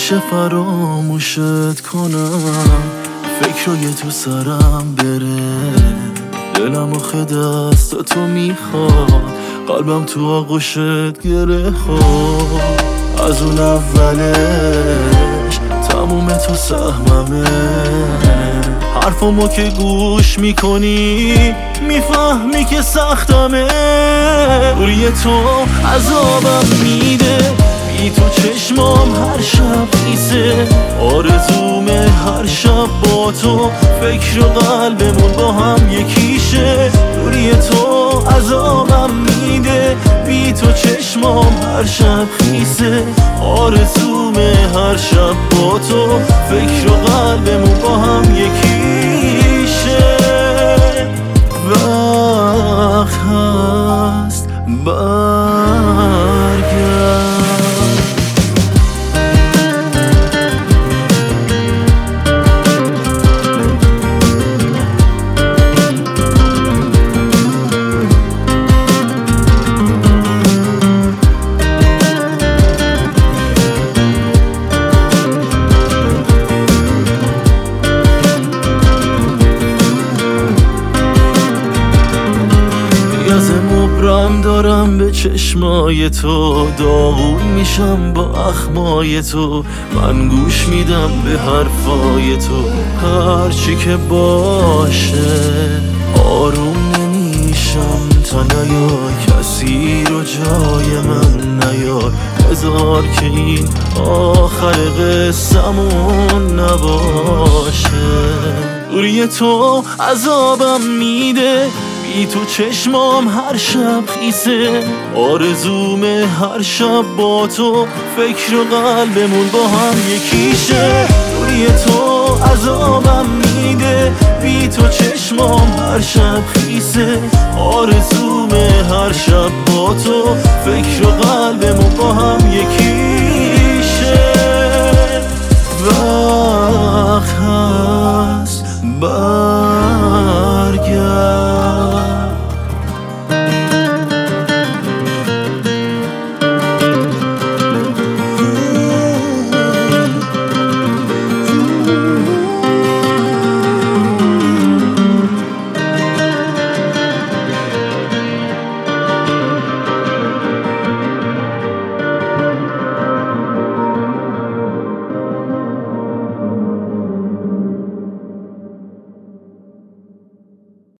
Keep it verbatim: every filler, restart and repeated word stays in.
میشه فراموشت کنم؟ فکرای تو سرم بره، دلم آخه دست تو میخواد، قلبم تو آغوشت گره خورد. از اون اولش تموم تو سهممه، حرفامو که گوش میکنی میفهمی که سختمه. روی تو عذابم میده، بی تو چشمام هر شب خیسه، آرزومه هر شب با تو، فکر و قلبمون با هم یکیشه. روی تو عذابم میده، بی تو چشمام هر شب خیسه، آرزومه هر شب با تو، فکر و قلبمون با هم یکیشه. وقت هست برگرد. از مبرم دارم به چشمای تو، داغون میشم با اخمای تو، من گوش میدم به حرفای تو، هرچی که باشه آروم نمیشم تا نیای کسی رو جای من نیار. بذار که این آخر قصه‌مون نباشه. روی تو عذابم میده، بی تو چشمام هر شب خیسه، آرزومه هر شب با تو، فکر و قلبمون با هم یکیشه. روی تو عذابم میده، بی تو چشمام هر شب خیسه، آرزومه هر شب با تو، فکر و قلبمون با هم یکیشه. وقت هست برگرد.